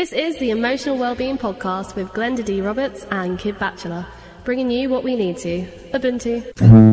This is the Emotional Wellbeing Podcast with Glenda D. Roberts and Kid Bachelor, bringing you what we need to. Ubuntu.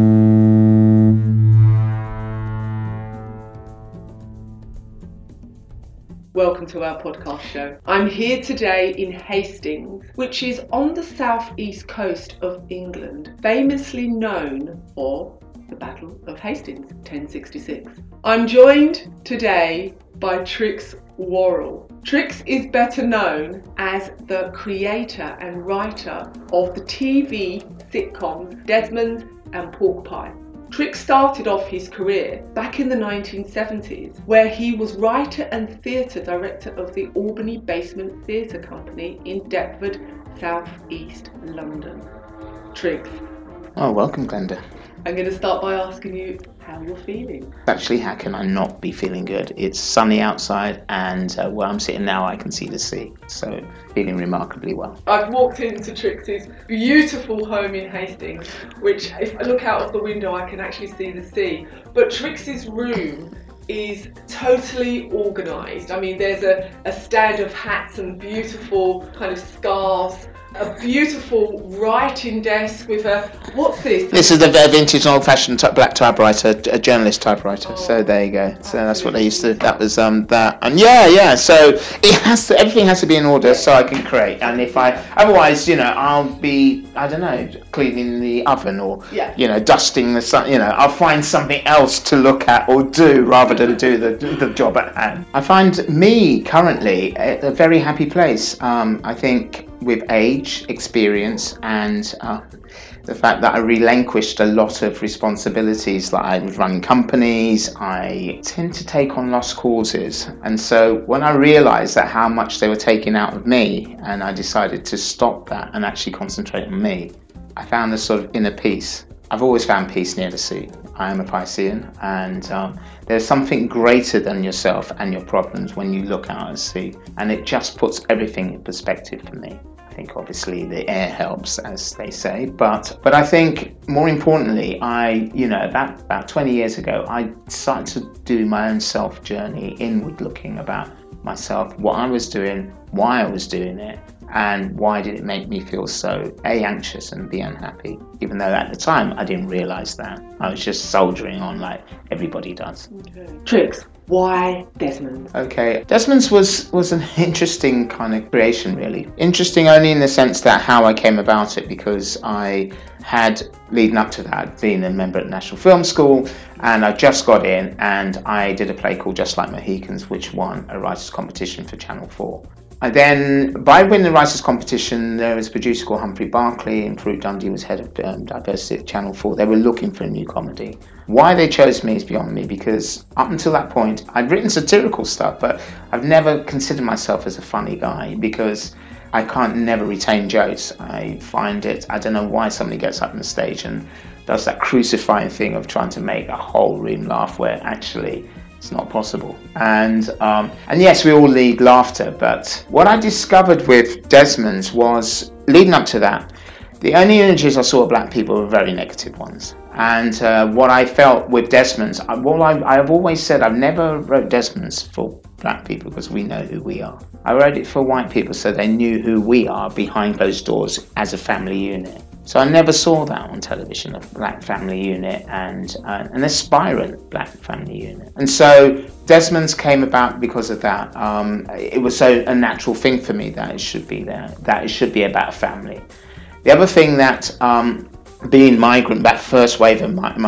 Welcome to our podcast show. I'm here today in Hastings, which is on the southeast coast of England, famously known for the Battle of Hastings, 1066. I'm joined today by Trix Worrell. Trix is better known as the creator and writer of the TV sitcoms Desmond and Pork Pie. Trix started off his career back in the 1970s, where he was writer and theatre director of the Albany Basement Theatre Company in Deptford, South East London. Trix. Oh, welcome, Glenda. I'm going to start by asking you how you're feeling. Actually, how can I not be feeling good? It's sunny outside, and where I'm sitting now, I can see the sea. So, feeling remarkably well. I've walked into Trix's beautiful home in Hastings, which, if I look out of the window, I can actually see the sea. But Trix's room is totally organised. I mean, there's a stand of hats and beautiful kind of scarves. A beautiful writing desk with a... What's this? This is the vintage and old-fashioned black typewriter, a journalist typewriter. Oh, so there you go. So that's what they used to... That was that. And yeah. So it has to, everything has to be in order so I can create. And if I... Otherwise, I'll be, I don't know, cleaning the oven or, dusting the sun. I'll find something else to look at or do rather than do the job at hand. I find me currently a very happy place. I think with age, experience, and the fact that I relinquished a lot of responsibilities, like I was running companies, I tend to take on lost causes. And so when I realised that how much they were taking out of me, and I decided to stop that and actually concentrate on me, I found this sort of inner peace. I've always found peace near the sea. I am a Piscean, and there's something greater than yourself and your problems when you look out at the sea, and it just puts everything in perspective for me. I think obviously the air helps, as they say, but I think more importantly, about 20 years ago, I started to do my own self journey, inward looking about myself, what I was doing, why I was doing it, and why did it make me feel so anxious and be unhappy, even though at the time I didn't realise that. I was just soldiering on like everybody does. Okay. Trix, why Desmond? Okay, Desmond's was an interesting kind of creation, really. Interesting only in the sense that how I came about it, because I had, leading up to that, been a member at National Film School, and I just got in and I did a play called Just Like Mohicans, which won a writers' competition for Channel 4. By winning the writers' competition, there was a producer called Humphrey Barclay, and Farouk Dundee was head of diversity at Channel 4. They were looking for a new comedy. Why they chose me is beyond me, because up until that point, I'd written satirical stuff, but I've never considered myself as a funny guy, because I can't never retain jokes. I find it, I don't know why somebody gets up on the stage and does that crucifying thing of trying to make a whole room laugh, where actually it's not possible. And yes, we all need laughter, but what I discovered with Desmond's was, leading up to that, the only images I saw of black people were very negative ones. And what I felt with Desmond's, I've always said I've never wrote Desmond's for black people because we know who we are. I wrote it for white people so they knew who we are behind closed doors as a family unit. So I never saw that on television, a black family unit and an aspirant black family unit. And so Desmond's came about because of that. It was so a natural thing for me that it should be there, that it should be about family. The other thing that, being migrant, that first wave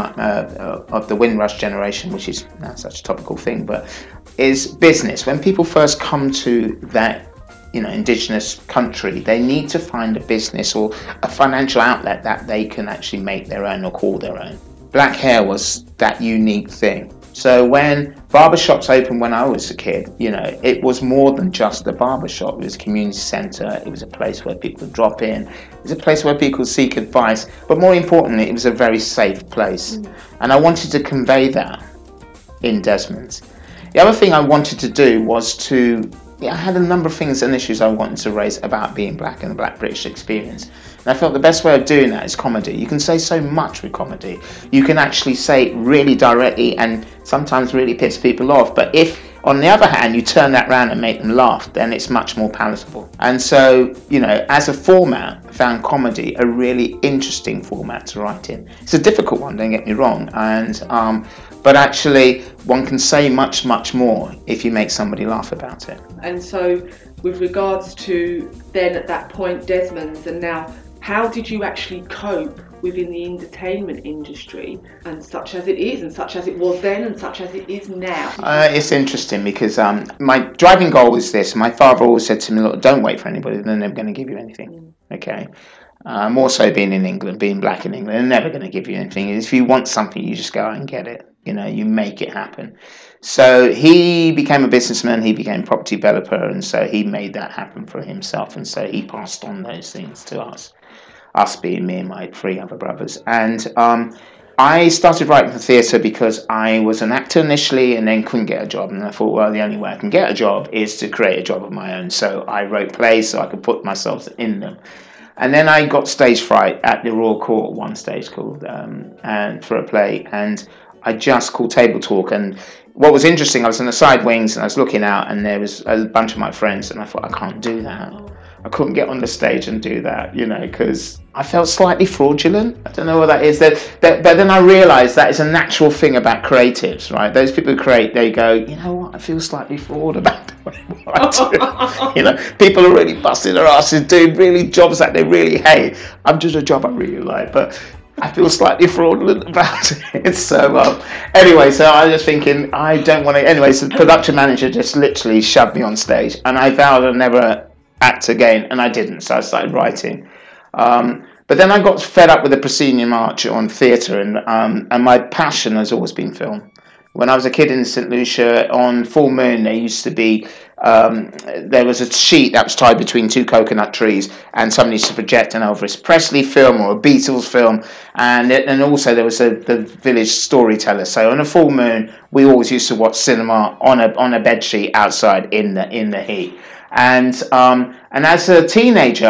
of the Windrush generation, which is not such a topical thing, but is business. When people first come to that indigenous country, they need to find a business or a financial outlet that they can actually make their own or call their own. Black hair was that unique thing. So when barbershops opened when I was a kid, it was more than just a barbershop. It was a community centre. It was a place where people would drop in. It was a place where people could seek advice. But more importantly, it was a very safe place. And I wanted to convey that in Desmond's. The other thing I wanted to do was I had a number of things and issues I wanted to raise about being black and the black British experience. And I felt the best way of doing that is comedy. You can say so much with comedy. You can actually say it really directly and sometimes really piss people off. But if On the other hand, you turn that around and make them laugh, then it's much more palatable. And so, as a format, I found comedy a really interesting format to write in. It's a difficult one, don't get me wrong, but actually one can say much, much more if you make somebody laugh about it. And so with regards to then at that point Desmond's, and now how did you actually cope within the entertainment industry, and such as it is, and such as it was then, and such as it is now? It's interesting because my driving goal was this. My father always said to me, look, don't wait for anybody, they're never going to give you anything. Okay. More so being in England, being black in England, they're never going to give you anything. If you want something, you just go out and get it. You make it happen. So he became a businessman, he became a property developer, and so he made that happen for himself, and so he passed on those things to us being me and my 3 other brothers. And I started writing for theatre because I was an actor initially and then couldn't get a job, and I thought, well, the only way I can get a job is to create a job of my own. So I wrote plays so I could put myself in them. And then I got stage fright at the Royal Court, one stage called, and for a play, and I just called Table Talk. And what was interesting, I was in the side wings and I was looking out, and there was a bunch of my friends, and I thought, I can't do that. I couldn't get on the stage and do that, because I felt slightly fraudulent. I don't know what that is. But then I realised that is a natural thing about creatives, right? Those people who create, they go, you know what, I feel slightly fraud about what I do. People are really busting their asses doing really jobs that they really hate. I'm just a job I really like, but I feel slightly fraudulent about it. So anyway, so I was thinking, I don't want to. Anyway, so the production manager just literally shoved me on stage, and I vowed I'd never act again, and I didn't. So I started writing. But then I got fed up with the proscenium arch on theatre, and my passion has always been film. When I was a kid in St Lucia, on full moon, there used to be, there was a sheet that was tied between 2 coconut trees, and somebody used to project an Elvis Presley film or a Beatles film, and also there was the village storyteller. So on a full moon, we always used to watch cinema on a bed sheet outside in the heat. And as a teenager,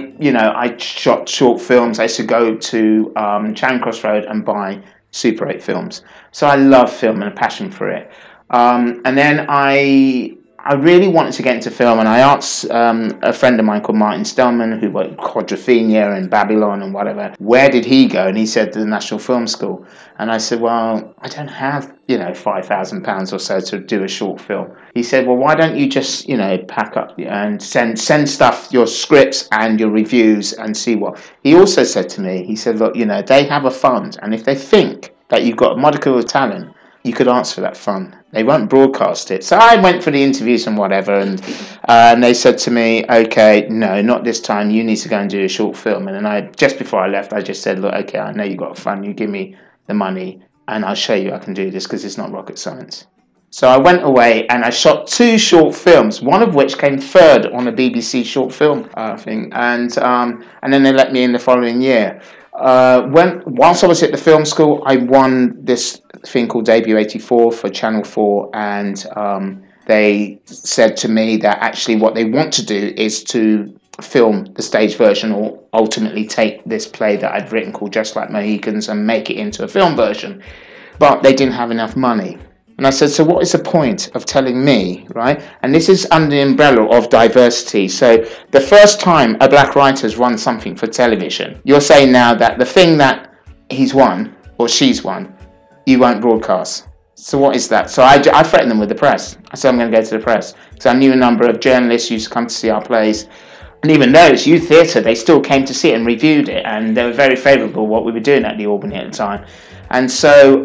I shot short films. I used to go to Charing Cross Road and buy Super 8 films. So I love film and a passion for it. And then I really wanted to get into film, and I asked a friend of mine called Martin Stellman, who worked Quadrophenia and Babylon and whatever, where did he go? And he said, to the National Film School. And I said, well, I don't have, £5,000 or so to do a short film. He said, well, why don't you just, pack up and send stuff, your scripts and your reviews, and see what. He also said to me, he said, look, they have a fund, and if they think that you've got a modicum of talent, you could ask for that fund. They won't broadcast it. So I went for the interviews and whatever, and they said to me, okay, no, not this time. You need to go and do a short film. And then just before I left, I just said, look, okay, I know you got a fund. You give me the money, and I'll show you I can do this, because it's not rocket science. So I went away and I shot 2 short films, one of which came 3rd on a BBC short film thing, and then they let me in the following year. Whilst I was at the film school, I won this thing called Debut 84 for Channel 4, and they said to me that actually what they want to do is to film the stage version, or ultimately take this play that I'd written called Just Like Mohicans and make it into a film version. But they didn't have enough money. And I said, so what is the point of telling me, right? And this is under the umbrella of diversity. So the first time a black writer's run something for television, you're saying now that the thing that he's won or she's won, you won't broadcast. So what is that? So I threatened them with the press. I said, I'm going to go to the press. So I knew a number of journalists used to come to see our plays. And even though it's youth theatre, they still came to see it and reviewed it. And they were very favourable what we were doing at the Albany at the time. And so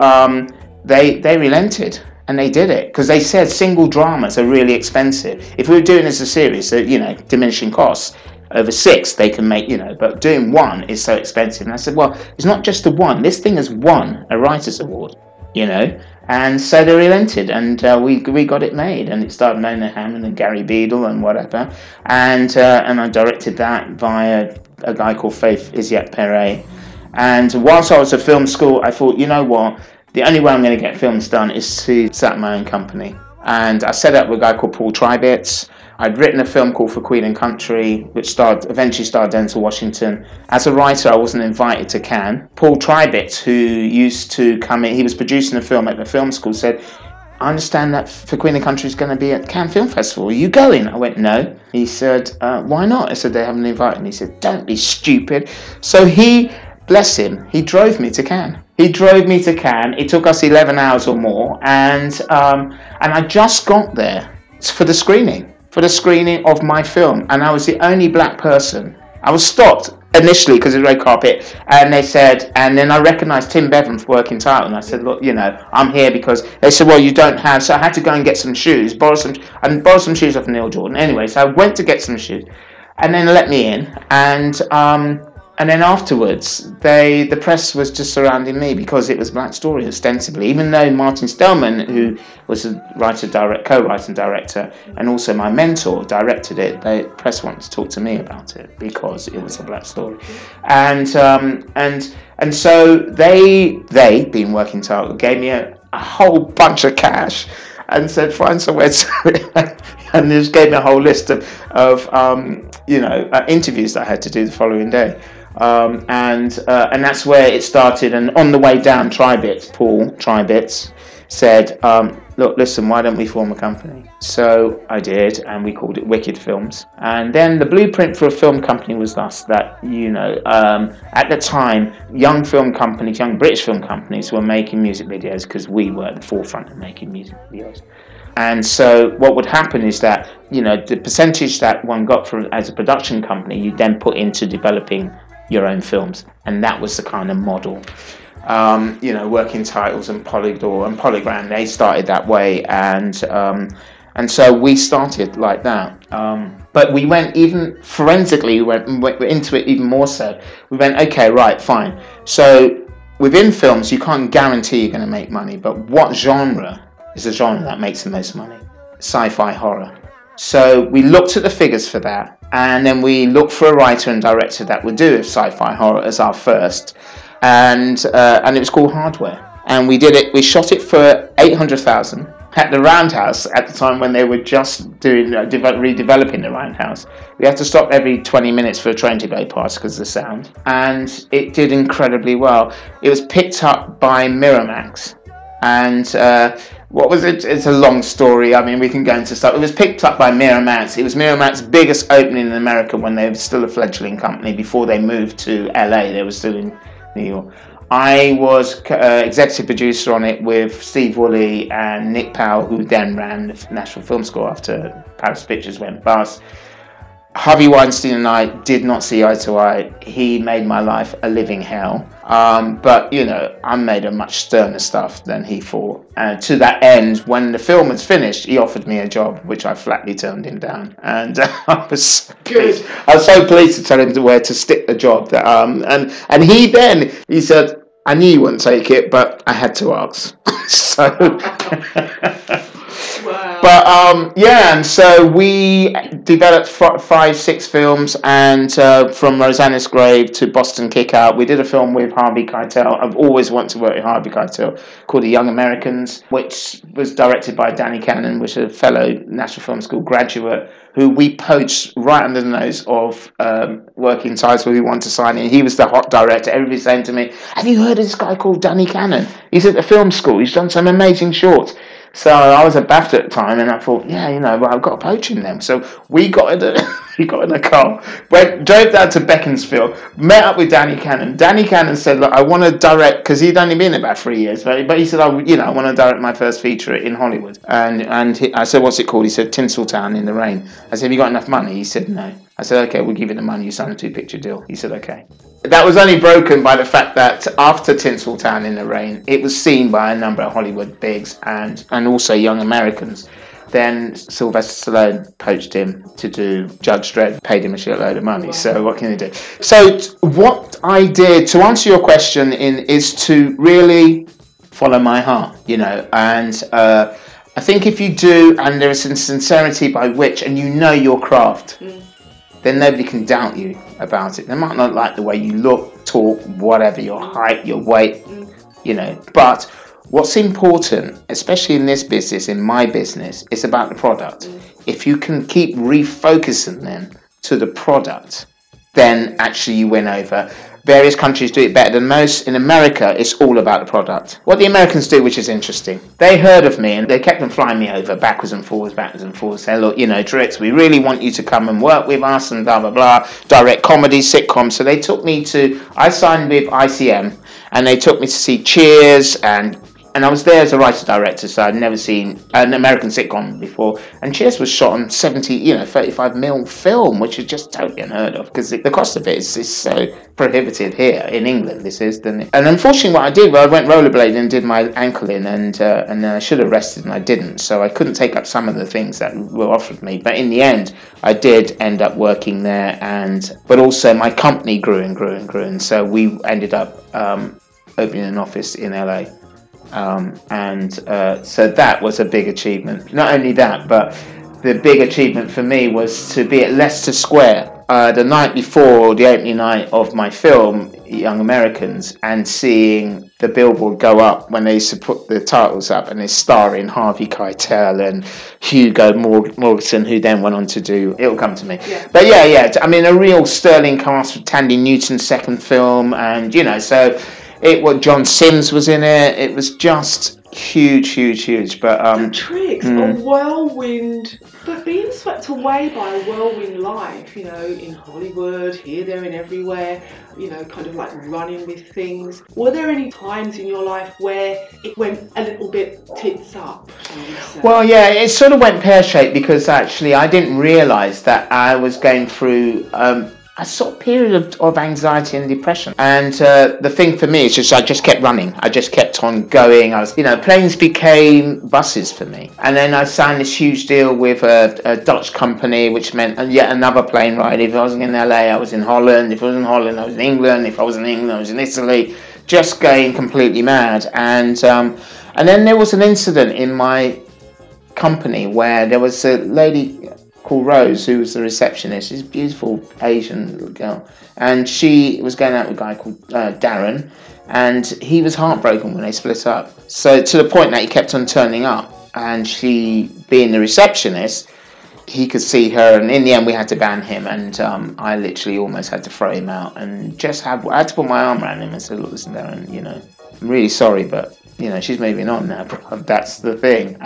they relented, and they did it, because they said single dramas are really expensive. If we were doing this as a series, so, diminishing costs, over 6 they can make, but doing 1 is so expensive. And I said, well, it's not just the 1. This thing has won a Writers' Award, And so they relented, and we got it made, and it starred Mona Hammond and Gary Beadle and whatever. And I directed that via a guy called Faith Iziat-Perret. And whilst I was at film school, I thought, you know what? The only way I'm going to get films done is to set up my own company. And I set up with a guy called Paul Trybits. I'd written a film called For Queen and Country, which eventually starred Denzel Washington. As a writer, I wasn't invited to Cannes. Paul Trybits, who used to come in, he was producing a film at the film school, said, I understand that For Queen and Country is going to be at Cannes Film Festival. Are you going? I went, no. He said, why not? I said, they haven't invited me. He said, don't be stupid. So he, bless him, he drove me to Cannes. He drove me to Cannes. It took us 11 hours or more. And I just got there for the screening of my film. And I was the only black person. I was stopped initially because it was red carpet, and they said, and then I recognised Tim Bevan from Working Title, and I said, look, I'm here because they said, well, you don't have, so I had to go and get some shoes, borrow some shoes off Neil Jordan. Anyway, so I went to get some shoes, and then they let me in, and then afterwards, the press was just surrounding me because it was Black Story ostensibly, even though Martin Stellman, who was a co-writer and director, and also my mentor, directed it, the press wanted to talk to me about it because it was a Black Story. And so they being Working Title, gave me a whole bunch of cash and said, find somewhere to and just gave me a whole list of interviews that I had to do the following day. And that's where it started. And on the way down, Paul Tribits said, look, listen, why don't we form a company? So I did, and we called it Wicked Films. And then the blueprint for a film company was thus that, at the time, young British film companies were making music videos because we were at the forefront of making music videos. And so what would happen is that, the percentage that one got as a production company, you then put into developing your own films, and that was the kind of model. Working Titles and Polydor and Polygram, they started that way, and so we started like that. But we went even forensically, we went into it even more so. We went, okay, right, fine. So within films, you can't guarantee you're going to make money, but what genre is the genre that makes the most money? Sci-fi horror. So we looked at the figures for that, and then we looked for a writer and director that would do sci-fi horror as our first, and it was called Hardware. And we did it. We shot it for $800,000 at the Roundhouse at the time when they were just doing redeveloping the Roundhouse. We had to stop every 20 minutes for a train to go past because of the sound, and it did incredibly well. It was picked up by Miramax, and what was it? It's a long story. I mean, we can go into stuff. It was picked up by Miramax. It was Miramax's biggest opening in America when they were still a fledgling company. Before they moved to LA, they were still in New York. I was executive producer on it with Steve Woolley and Nick Powell, who then ran the National Film School after Paris Pictures went bust. Harvey Weinstein and I did not see eye to eye. He made my life a living hell. But, I made a much sterner stuff than he thought. And to that end, when the film was finished, he offered me a job, which I flatly turned him down. And I was so pleased to tell him where to stick the job. And he said, I knew you wouldn't take it, but I had to ask. So... Wow. But and so we developed 5-6 films, and from Rosanna's Grave to Boston Kickout, we did a film with Harvey Keitel. I've always wanted to work with Harvey Keitel, called The Young Americans, which was directed by Danny Cannon, which is a fellow National Film School graduate who we poached right under the nose of Working Title, who wanted to sign in. He was the hot director. Everybody's saying to me, have you heard of this guy called Danny Cannon? He's at the film school. He's done some amazing shorts. So I was at BAFTA at the time, and I thought, I've got to poach him then. So we got in a car, drove down to Beaconsfield, met up with Danny Cannon. Danny Cannon said, look, I want to direct, because he'd only been about 3 years, but he said, I want to direct my first feature in Hollywood. And I said, what's it called? He said, Tinseltown in the Rain. I said, have you got enough money? He said, no. I said, okay, we'll give you the money. You sign a 2-picture deal. He said, okay. That was only broken by the fact that after Tinseltown in the Rain, it was seen by a number of Hollywood bigs and also young Americans. Then Sylvester Stallone poached him to do Judge Dredd, paid him a shitload of money. Wow. So what can you do? So what I did, to answer your question, is to really follow my heart, and I think if you do, and there is some sincerity by which, and your craft, then nobody can doubt you about it. They might not like the way you look, talk, whatever, your height, your weight, but what's important, especially in this business, in my business, is about the product. If you can keep refocusing them to the product, then actually you win over. various countries do it better than most. In America, it's all about the product. What the Americans do, which is interesting, they heard of me and they kept on flying me over backwards and forwards, saying, look, Trix, we really want you to come and work with us and blah, blah, blah, direct comedy, sitcoms. So they took me I signed with ICM and they took me to see Cheers and I was there as a writer-director, so I'd never seen an American sitcom before. And Cheers was shot on 35mm film, which is just totally unheard of, because the cost of it is so prohibitive here in England. And unfortunately, what I did, I went rollerblading and did my ankle in, and I should have rested, and I didn't. So I couldn't take up some of the things that were offered me. But in the end, I did end up working there, but also my company grew and grew and grew, and so we ended up opening an office in LA. So that was a big achievement. Not only that, but the big achievement for me was to be at Leicester Square the night before the opening night of my film, Young Americans, and seeing the billboard go up when they used to put the titles up, and it's starring Harvey Keitel and Hugo Morrison, who then went on to do It'll Come to Me. Yeah. But yeah, I mean, a real sterling cast with Tandy Newton's second film, and so John Sims was in it. It was just huge. But Trix, a whirlwind, but being swept away by a whirlwind life, in Hollywood, here, there, and everywhere. Kind of like running with things. Were there any times in your life where it went a little bit tits up? Well, yeah, it sort of went pear-shaped, because actually I didn't realise that I was going through a sort of period of anxiety and depression. And the thing for me is I just kept running. I just kept on going. Planes became buses for me. And then I signed this huge deal with a Dutch company, which meant yet another plane ride. If I wasn't in LA, I was in Holland. If I was in Holland, I was in England. If I was in England, I was in Italy. Just going completely mad. And then there was an incident in my company where there was a lady called Rose, who was the receptionist. She's a beautiful Asian girl, and she was going out with a guy called Darren, and he was heartbroken when they split up. So to the point that he kept on turning up, and she, being the receptionist, he could see her, and in the end we had to ban him, and I literally almost had to throw him out, and I had to put my arm around him and say, look, listen, Darren, I'm really sorry, but she's moving on now, bro. That's the thing.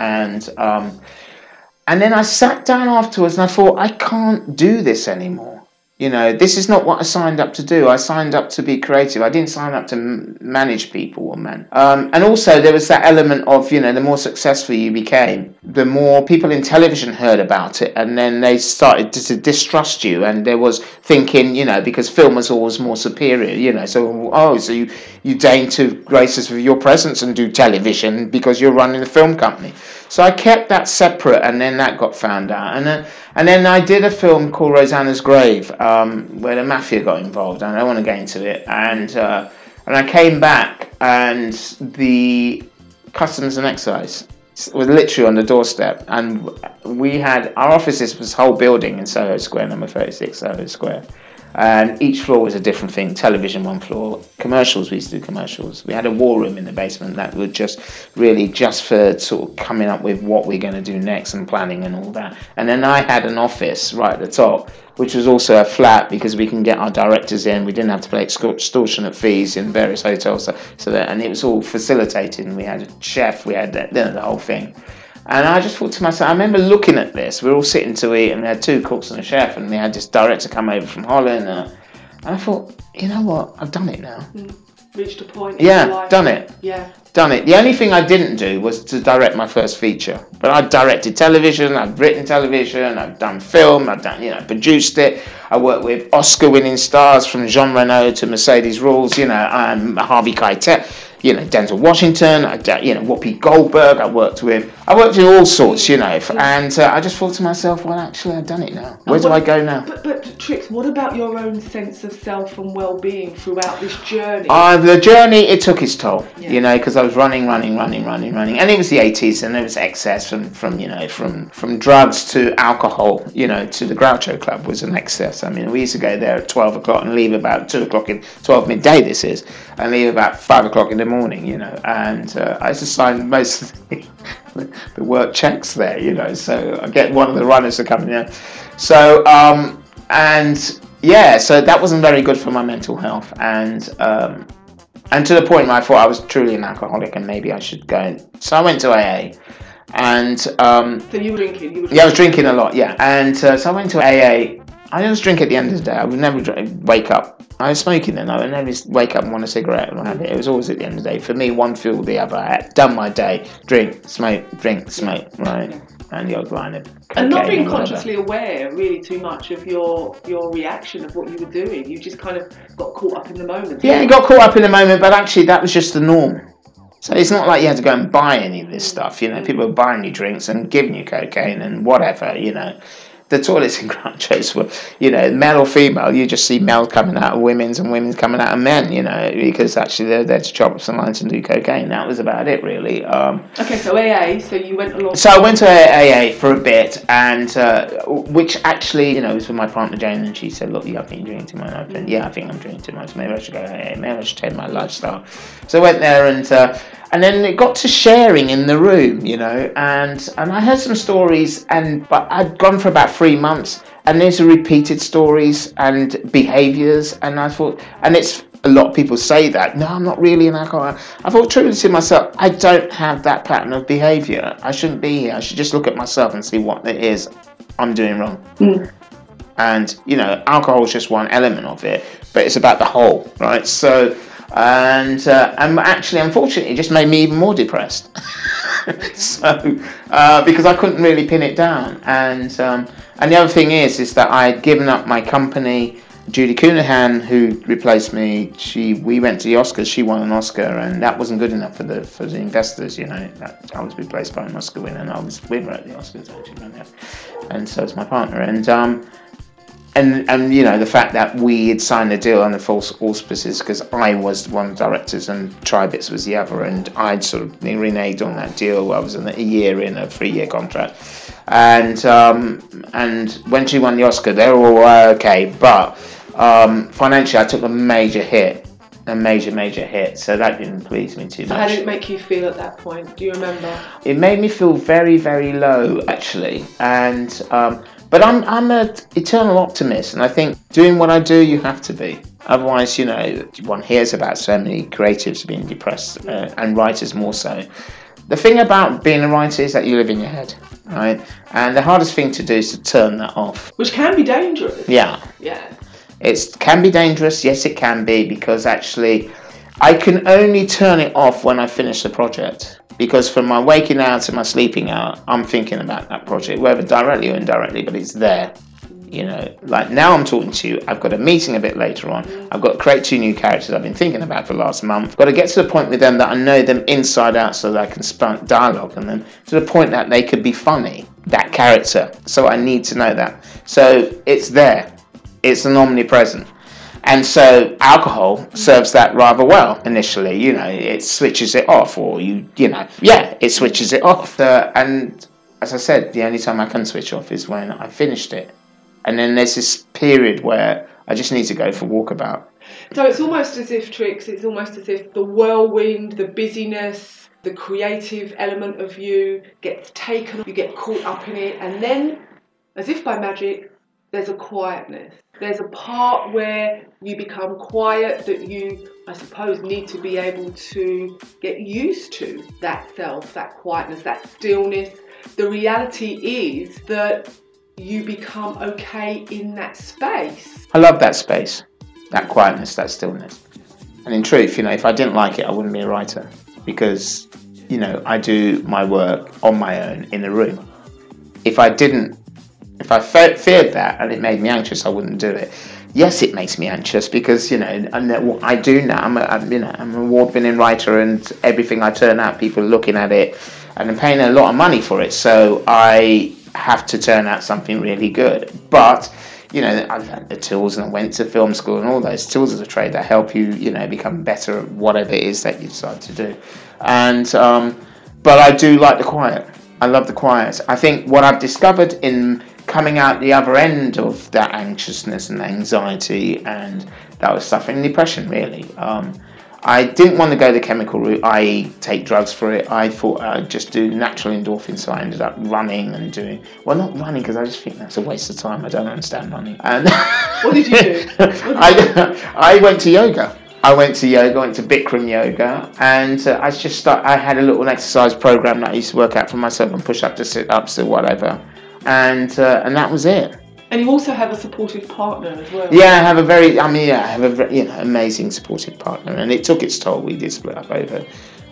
And then I sat down afterwards and I thought, I can't do this anymore. This is not what I signed up to do. I signed up to be creative. I didn't sign up to manage people or man. And also there was that element of, the more successful you became, the more people in television heard about it, and then they started to distrust you. And there was thinking, because film was always more superior, so you deign to grace us with your presence and do television because you're running a film company. So I kept that separate, and then that got found out. And then I did a film called Rosanna's Grave, where the mafia got involved, and I don't want to get into it. And I came back, and the Customs and Excise was literally on the doorstep, and we had our offices, was whole building in Soho Square, number 36 Soho Square. And each floor was a different thing. Television, one floor. Commercials, we used to do commercials. We had a war room in the basement that was just for sort of coming up with what we're going to do next and planning and all that. And then I had an office right at the top, which was also a flat, because we can get our directors in. We didn't have to pay extortionate fees in various hotels. And it was all facilitated. And we had a chef, we had the whole thing. And I just thought to myself, I remember looking at this, we were all sitting to eat, and we had 2 cooks and a chef, and we had this director come over from Holland, and I thought, you know what, I've done it now. Reached a point in your life. Done it. Yeah. Done it. The only thing I didn't do was to direct my first feature. But I've directed television, I've written television, I've done film, I've done, produced it. I worked with Oscar-winning stars from Jean Reno to Mercedes Rules, Harvey Keitel, Denzel Washington, Whoopi Goldberg. I worked with all sorts, and I just thought to myself, well, actually, I've done it now. Where do I go now? But Trix, what about your own sense of self and well-being throughout this journey? The journey, it took its toll, because I was running, and it was the 80s, and there was excess from drugs to alcohol, to the Groucho Club was an excess. I mean, we used to go there at 12 o'clock and leave about 2 o'clock 12 midday this is, and leave about 5 o'clock in the morning, and I used to sign most of the work checks there, so I get one of the runners to come in there. So, and yeah, so that wasn't very good for my mental health, and to the point where I thought I was truly an alcoholic and maybe I should go. So I went to AA, and So you were drinking? Yeah, I was drinking a lot, yeah. And so I went to AA. I just drink at the end of the day. I would never wake up. I was smoking then. I would never wake up and want a cigarette and have it. It was always at the end of the day. For me, one fueled the other. I had done my day. Drink, smoke, right? And the old line of cocaine. And not being whatever. consciously aware really too much of your reaction of what you were doing. You just kind of got caught up in the moment. Yeah, you got caught up in the moment, but actually that was just the norm. So it's not like you had to go and buy any of this stuff, you know. People were buying you drinks and giving you cocaine and whatever, you know. The toilets in Groucho's were, you know, male or female. You just see male coming out of women's and women's coming out of men, you know, because actually they're there to chop up some lines and do cocaine. That was about it, really. Okay, so AA, so you went along. So I went to AA for a bit, and which actually, you know, was with my partner Jane, and she said, "Look, I think you're drinking too much." I said, "Yeah, I think I'm drinking too much. Maybe I should go to AA. Maybe I should change my lifestyle." So I went there, and then it got to sharing in the room, you know, and I heard some stories, but I'd gone for about 3 months, and these are repeated stories and behaviours, and I thought, and it's a lot of people say that, no, I'm not really an alcoholic. I thought truly to myself, I don't have that pattern of behaviour. I shouldn't be here. I should just look at myself and see what it is I'm doing wrong. And, you know, alcohol is just one element of it, but it's about the whole, right? So, and actually, unfortunately, it just made me even more depressed. Because I couldn't really pin it down. And the other thing is that I had given up my company. Judy Coonahan, who replaced me, we went to the Oscars. She won an Oscar, and that wasn't good enough for the investors. You know, that I was replaced by an Oscar winner, and I was with her at the Oscars actually, and so was my partner. And you know, the fact that we had signed a deal under false auspices, because I was one of the directors and Tribits was the other, and I'd sort of reneged on that deal. I was a year in a 3-year contract, and when she won the Oscar, they were all okay, but financially I took a major hit. A major hit, so that didn't please me too much. How did it make you feel at that point? Do you remember? It made me feel very, very low, actually, and but I'm an eternal optimist, and I think doing what I do, you have to be. Otherwise, you know, one hears about so many creatives being depressed, and writers more so. The thing about being a writer is that you live in your head, right? And the hardest thing to do is to turn that off. Which can be dangerous. Yeah. It can be dangerous, yes it can be, because actually I can only turn it off when I finish the project. Because from my waking hour to my sleeping hour, I'm thinking about that project, whether directly or indirectly, but it's there. You know, like now I'm talking to you, I've got a meeting a bit later on, I've got to create 2 new characters I've been thinking about for the last month. I've got to get to the point with them that I know them inside out so that I can spark dialogue on them, to the point that they could be funny, that character. So I need to know that. So it's there. It's an omnipresent. And so alcohol serves that rather well initially, you know, it switches it off, or it switches it off. And as I said, the only time I can switch off is when I finished it. And then there's this period where I just need to go for walkabout. So it's almost as if, Trix, it's almost as if the whirlwind, the busyness, the creative element of you gets taken, you get caught up in it, and then, as if by magic, there's a quietness. There's a part where you become quiet that you, I suppose, need to be able to get used to that self, that quietness, that stillness. The reality is that you become okay in that space. I love that space, that quietness, that stillness. And in truth, you know, if I didn't like it, I wouldn't be a writer, because, you know, I do my work on my own in a room. If I feared that and it made me anxious, I wouldn't do it. Yes, it makes me anxious because, you know, I do now. I'm an award-winning writer, and everything I turn out, people are looking at it, and I'm paying a lot of money for it. So I have to turn out something really good. But, you know, I've had the tools, and I went to film school, and all those tools of the trade that help you, you know, become better at whatever it is that you decide to do. And but I do like the quiet. I love the quiet. I think what I've discovered in coming out the other end of that anxiousness and anxiety, and that was suffering depression, really. I didn't want to go the chemical route, i.e. take drugs for it. I thought I'd just do natural endorphins, so I ended up running and doing... Well, not running, because I just think that's a waste of time. I don't understand running. And What did you do? I went to yoga. I went to Bikram yoga, and I had a little exercise program that I used to work out for myself, and push up to sit-ups or whatever. And that was it. And you also have a supportive partner as well. Yeah, I have a very amazing supportive partner, and it took its toll. We did split up over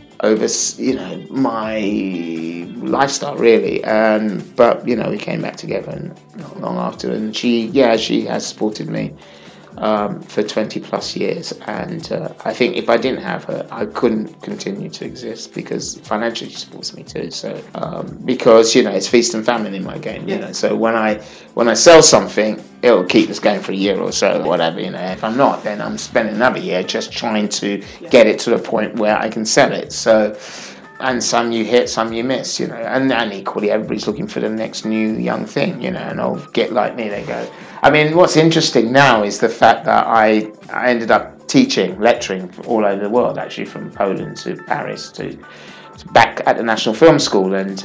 my lifestyle really, but we came back together not long after, and she has supported me for 20 plus years, and I think if I didn't have her, I couldn't continue to exist, because financially she supports me too. So because it's feast and famine in my game, So when I sell something, it'll keep us going for a year or so, or whatever. If I'm not, then I'm spending another year just trying to get it to the point where I can sell it. So. And some you hit, some you miss, and equally everybody's looking for the next new young thing, and I'll get like me, they go. I mean, what's interesting now is the fact that I ended up lecturing all over the world, actually, from Poland to Paris to back at the National Film School, and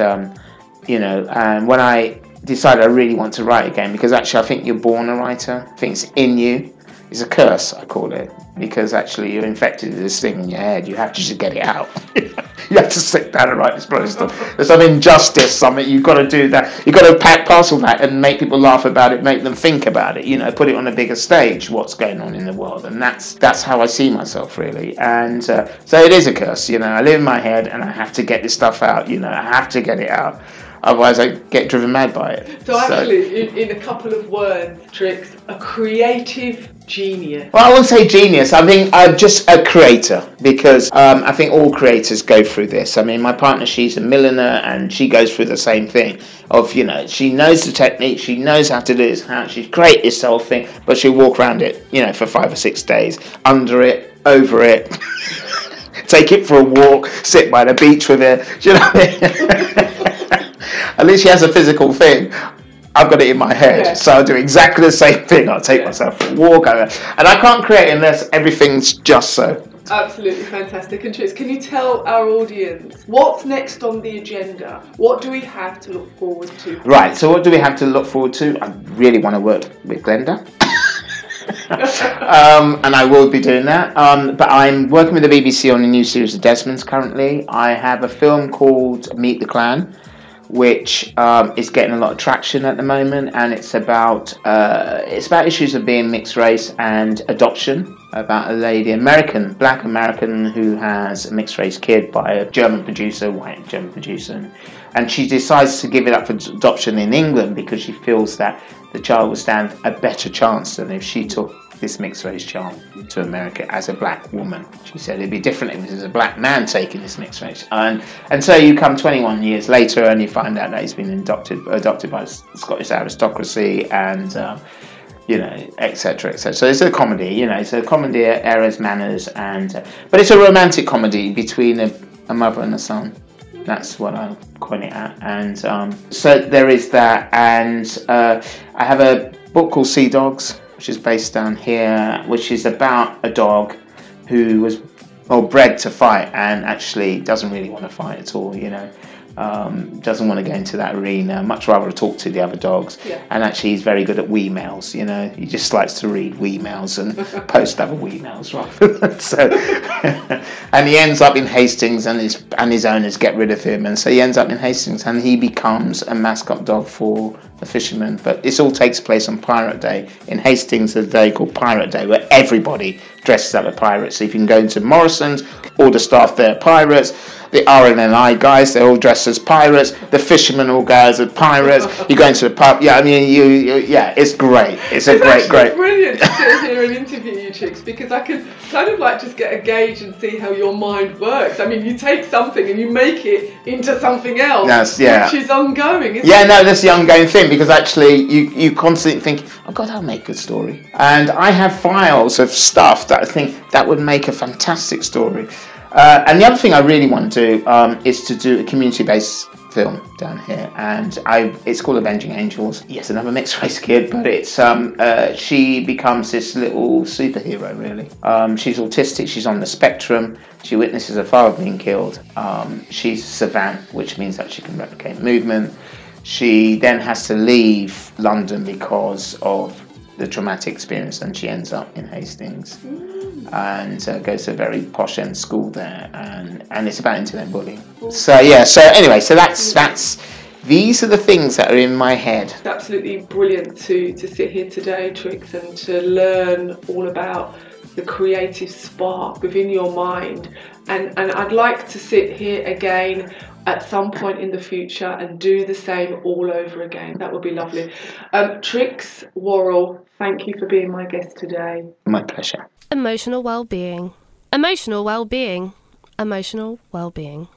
and when I decided I really want to write again, because actually I think you're born a writer, I think it's in you. It's a curse, I call it, because actually you're infected with this thing in your head. You have to just get it out. You have to sit down and write this bloody stuff. There's some injustice, something you've got to do that. You've got to parcel that and make people laugh about it, make them think about it. Put it on a bigger stage. What's going on in the world, and that's how I see myself really. And so it is a curse. I live in my head, and I have to get this stuff out. I have to get it out. Otherwise, I get driven mad by it. So actually, in a couple of words, Trix, a creative genius. Well, I wouldn't say genius. I think I'm just a creator, because I think all creators go through this. I mean, my partner, she's a milliner, and she goes through the same thing of, she knows the technique, she knows how to do this, how she's created this whole thing, but she'll walk around it, for 5 or 6 days, under it, over it, take it for a walk, sit by the beach with it, do you know what I mean? At least she has a physical thing. I've got it in my head, so I'll do exactly the same thing. I'll take myself for a walk over, and I can't create unless everything's just so. Absolutely fantastic. And Trix, can you tell our audience what's next on the agenda? What do we have to look forward to? Right, so what do we have to look forward to? I really want to work with Glenda. And I will be doing that. But I'm working with the BBC on a new series of Desmonds currently. I have a film called Meet the Clan, which is getting a lot of traction at the moment, and it's about issues of being mixed race and adoption, about a lady, black American, who has a mixed race kid by a white German producer, and she decides to give it up for adoption in England because she feels that the child will stand a better chance than if she took this mixed race child to America as a black woman. She said it'd be different if it was a black man taking this mixed race. And so you come 21 years later and you find out that he's been adopted by Scottish aristocracy, and etc., etc. So it's a comedy, it's a comedy, errors, manners, but it's a romantic comedy between a mother and a son. That's what I'm calling it at. And so there is that, and I have a book called Sea Dogs, which is based down here, which is about a dog who was bred to fight and actually doesn't really want to fight at all, doesn't want to go into that arena, much rather talk to the other dogs. And actually he's very good at wee mails, he just likes to read wee mails and post other wee mails rather. So and he ends up in Hastings, and his owners get rid of him, and so he ends up in Hastings and he becomes a mascot dog for the fishermen. But this all takes place on Pirate Day in Hastings, a day called Pirate Day, where everybody dresses up as pirates. So if you can go into Morrison's, all the staff there are pirates. The RNLI guys, they're all dressed as pirates. The fishermen all go as pirates. You go into the pub. Yeah, I mean, it's great. It's great. Brilliant to sit here and interview you, Trix, because I can kind of just get a gauge and see how your mind works. I mean, you take something and you make it into something else, which is ongoing, isn't it? No, that's the ongoing thing, because actually you constantly think, oh God, I'll make a good story. And I have files of stuff that I think that would make a fantastic story. And the other thing I really want to do is to do a community-based film down here, and it's called Avenging Angels. Yes, another mixed race kid, but it's she becomes this little superhero, really. She's autistic, she's on the spectrum, she witnesses her father being killed. She's a savant, which means that she can replicate movement. She then has to leave London because of the traumatic experience, and she ends up in Hastings and goes to a very posh end school there, and it's about internet bullying. So that's these are the things that are in my head. It's absolutely brilliant to sit here today, Trix, and to learn all about the creative spark within your mind, and I'd like to sit here again at some point in the future and do the same all over again. That would be lovely. Trix Worrell, thank you for being my guest today. My pleasure. Emotional well-being. Emotional well-being. Emotional well-being.